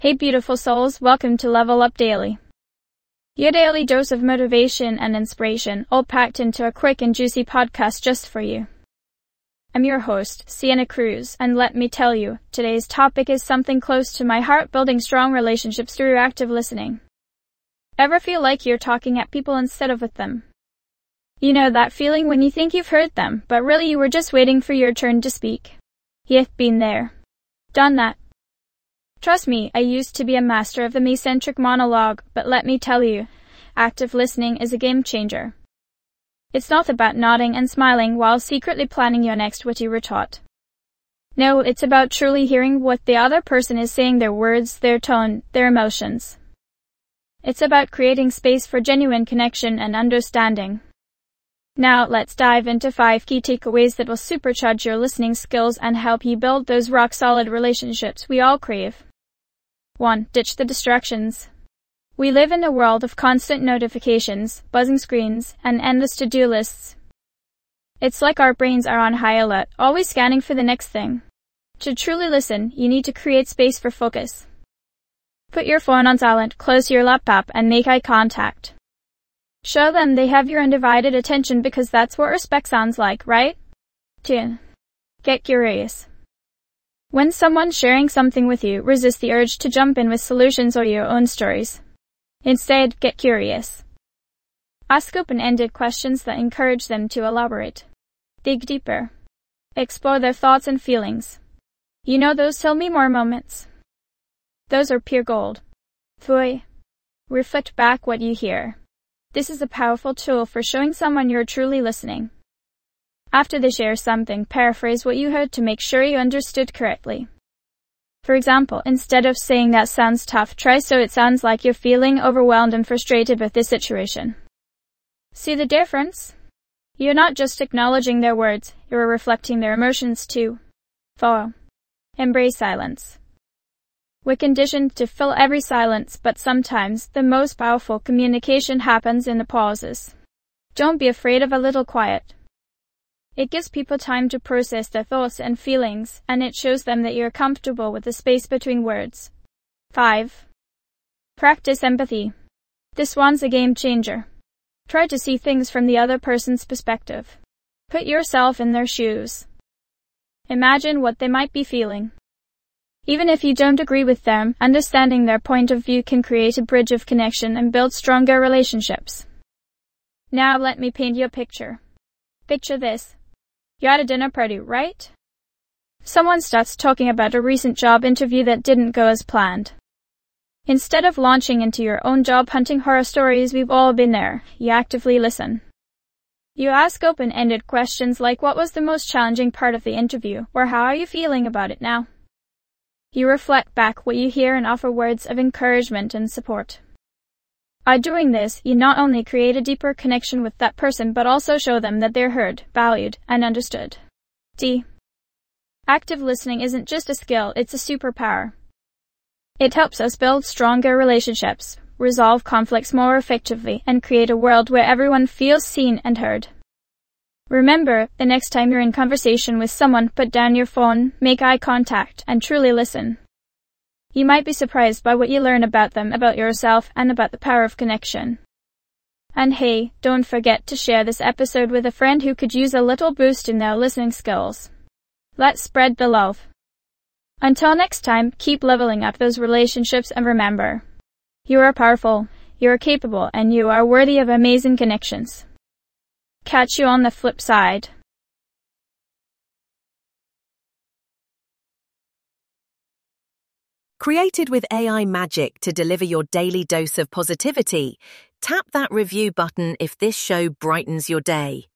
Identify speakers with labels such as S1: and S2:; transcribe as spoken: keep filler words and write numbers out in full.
S1: Hey beautiful souls, welcome to Level Up Daily. Your daily dose of motivation and inspiration, all packed into a quick and juicy podcast just for you. I'm your host, Sienna Cruz, and let me tell you, today's topic is something close to my heart: building strong relationships through active listening. Ever feel like you're talking at people instead of with them? You know that feeling when you think you've heard them, but really you were just waiting for your turn to speak? Yeah, been there. Done that. Trust me, I used to be a master of the me-centric monologue, but let me tell you, active listening is a game changer. It's not about nodding and smiling while secretly planning your next witty retort. No, it's about truly hearing what the other person is saying, their words, their tone, their emotions. It's about creating space for genuine connection and understanding. Now, let's dive into five key takeaways that will supercharge your listening skills and help you build those rock-solid relationships we all crave. one. Ditch the distractions. We live in a world of constant notifications, buzzing screens, and endless to-do lists. It's like our brains are on high alert, always scanning for the next thing. To truly listen, you need to create space for focus. Put your phone on silent, close your laptop, and make eye contact. Show them they have your undivided attention, because that's what respect sounds like, right? two. Get curious. When someone's sharing something with you, resist the urge to jump in with solutions or your own stories. Instead, get curious. Ask open-ended questions that encourage them to elaborate. Dig deeper. Explore their thoughts and feelings. You know those tell me more moments? Those are pure gold. three. Reflect back what you hear. This is a powerful tool for showing someone you're truly listening. After they share something, paraphrase what you heard to make sure you understood correctly. For example, instead of saying "that sounds tough," try "so it sounds like you're feeling overwhelmed and frustrated with this situation." See the difference? You're not just acknowledging their words, you're reflecting their emotions too. four. Embrace silence. We're conditioned to fill every silence, but sometimes the most powerful communication happens in the pauses. Don't be afraid of a little quiet. It gives people time to process their thoughts and feelings, and it shows them that you're comfortable with the space between words. five. Practice empathy. This one's a game changer. Try to see things from the other person's perspective. Put yourself in their shoes. Imagine what they might be feeling. Even if you don't agree with them, understanding their point of view can create a bridge of connection and build stronger relationships. Now let me paint you a picture. Picture this. You're at a dinner party, right? Someone starts talking about a recent job interview that didn't go as planned. Instead of launching into your own job-hunting horror stories, we've all been there, you actively listen. You ask open-ended questions like, what was the most challenging part of the interview, or how are you feeling about it now? You reflect back what you hear and offer words of encouragement and support. By doing this, you not only create a deeper connection with that person, but also show them that they're heard, valued, and understood. D. Active listening isn't just a skill, it's a superpower. It helps us build stronger relationships, resolve conflicts more effectively, and create a world where everyone feels seen and heard. Remember, the next time you're in conversation with someone, put down your phone, make eye contact, and truly listen. You might be surprised by what you learn about them, about yourself, and about the power of connection. And hey, don't forget to share this episode with a friend who could use a little boost in their listening skills. Let's spread the love. Until next time, keep leveling up those relationships, and remember, you are powerful, you are capable, and you are worthy of amazing connections. Catch you on the flip side.
S2: Created with A I magic to deliver your daily dose of positivity, tap that review button if this show brightens your day.